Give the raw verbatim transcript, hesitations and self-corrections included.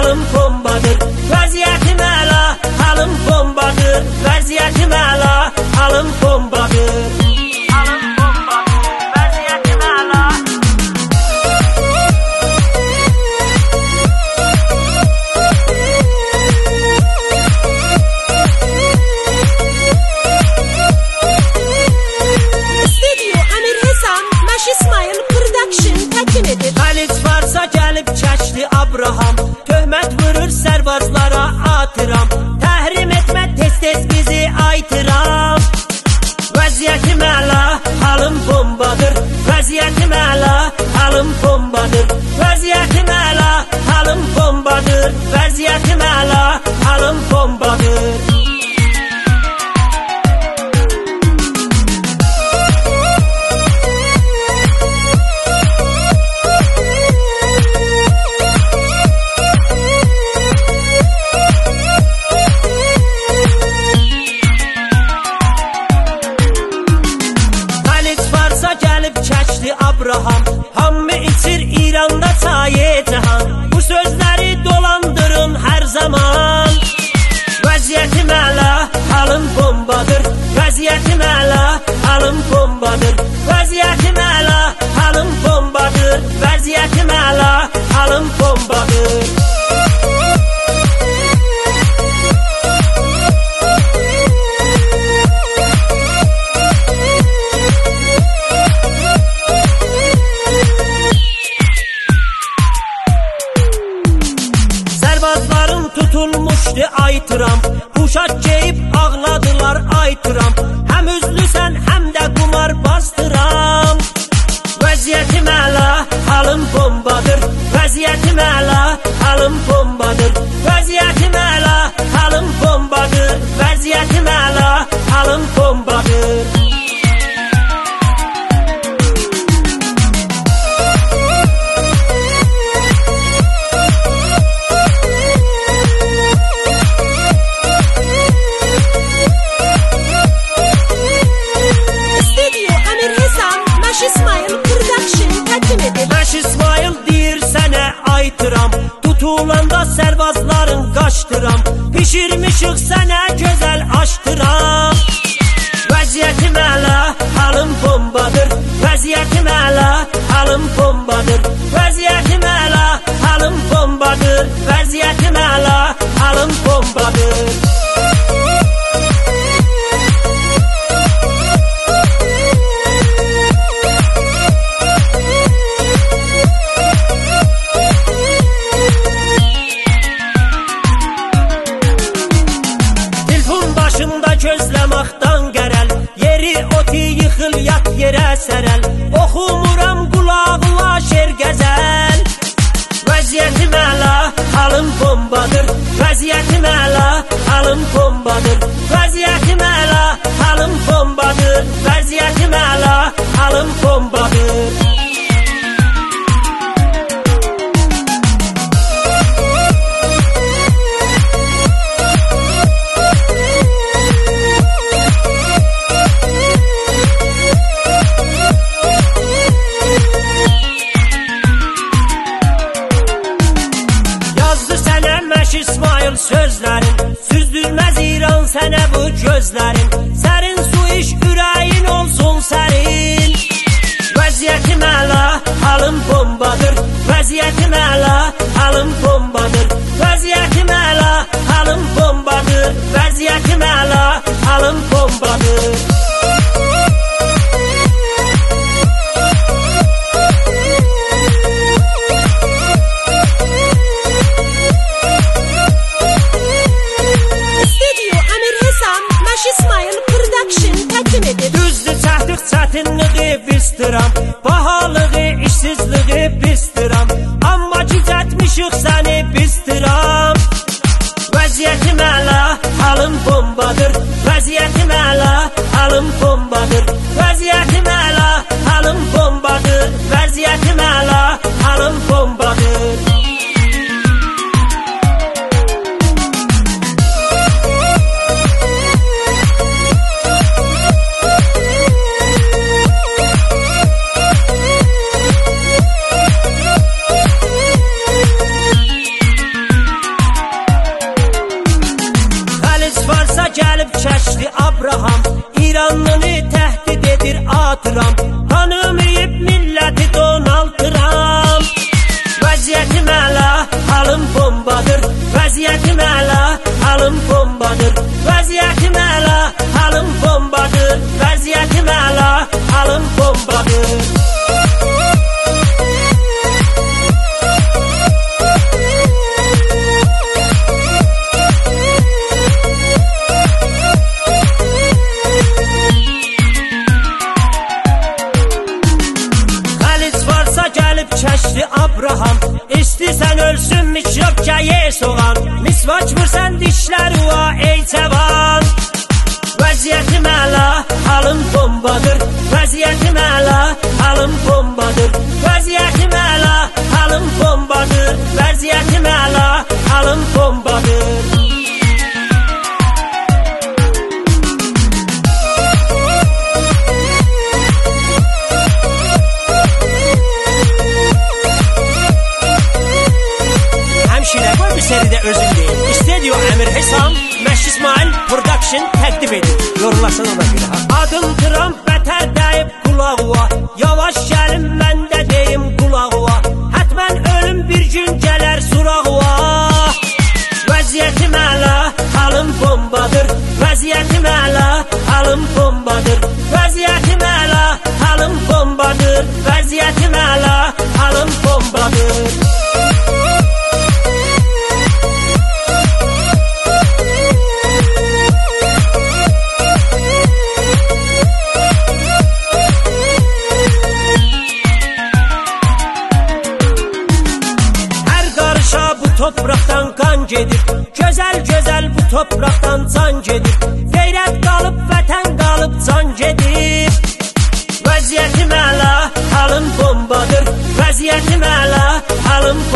halım bombadır, vəziyyətim əla, halım bombadır, vəziyyətim əla, halım bombadır. Halım bombadır, vəziyyətim əla. Studio Amir Hesam, Maş İsmail Production təqdim edir. Xəlic varsa gəlib çəkdi Abraham, töhmət vurur sərbazlara atıram, təhrim etmə tez-tez bizi aytıram. Vəziyyətim əla, halım bombadır, vəziyyətim əla, halım bombadır, vəziyyətim əla, halım bombadır, vəziyyətim əla, halım bombadır. Abraham, hamı içir İranda çayı cahan, bu sözləri dolandırın hər zaman. Vəziyyətim əla, halım bombadır, vəziyyətim əla, halım bombadır, vəziyyətim əla, halım bombadır, vəziyyətim əla, halım bombadır. Sərbazların tutulmuşdu aytıram, uşaq geyib ağladılar aytıram, həm üzlüsən həm də qumar bastıram. Vəziyyətim əla, halım bombadır, vəziyyətim əla, halım bombadır, vəziyyətim əla, halım bombadır, vəziyyətim əla, halım bombadır. Maş İsmail deyir sənə aytıram, tutulanda sərbazların qaçtıram, pişirmişik sənə gözəl aştıram. Vəziyyətim əla, halım bombadır, vəziyyətim əla, halım bombadır, vəziyyətim əla, halım bombadır, vəziyyətim əla, halım bombadır. Gözləməkdən qərəl, yeri oti yıxıl yat yerə sərəl, oxumuram qulağına şer gəzəl. Vəziyyətim əla, halım bombadır, vəziyyətim əla, halım bombadır, vəziyyətim əla, halım bombadır, vəziyyətim əla, halım bombadır. İsmail sözlərin, süzdürməz İran sənə bu gözlərin, sərin su iş ürəyin olsun sərin. Vəziyyətim əla, halım bombadır, vəziyyətim əla, halım bombadır, vəziyyətim əla, halım bombadır, vəziyyətim əla, halım bombadır. Düzdür çəhdıq çətinliği bizdiram, bahalığı işsizliği bizdiram, amma cücətmişik səni bizdiram. Vəziyyətim əla, halım bombadır, vəziyyətim əla, halım bombadır, vəziyyətim əla, halım bombadır, vəziyyətim əla, halım bombadır. gəlib çəkdi Abraham, İranlını təhdid edir atıram, tanımayıb milləti Donald Trump. Vəziyyətim əla, halım bombadır, vəziyyətim əla, halım bombadır, vəziyyətim əla, halım bombadır, vəziyyətim əla, halım bombadır. Çəkdi Abraham, istəyirsən ölsün mikrop gəyə soğan, misvac vursan dişləri va ey cavan. Vəziyyətim əla, halım bombadır, vəziyyətim əla, halım bombadır, vəziyyətim əla, halım bombadır, vəziyyətim əla, halım bombadır. Seridə özüm deyil, İstediyo Əmir Hesam, Məşk İsmail Production təqdim edir. Yorullasın ona görə. Adım Trump bətər dəyib qulağıva, yavaş gəlin mən də deyim qulağıva, hətmən ölüm bir gün gələr surağıva. Vəziyyətim əla, halım bombadır, vəziyyətim əla, halım bombadır, vəziyyətim əla, halım bombadır, vəziyyətim əla, halım bombadır. Topraktan qan gedir, gözəl-gözəl bu topraktan can gedir, qeyrət qalıb, vətən qalıb, can gedir. Vəziyyətim əla, halım bombadır, vəziyyətim əla, halım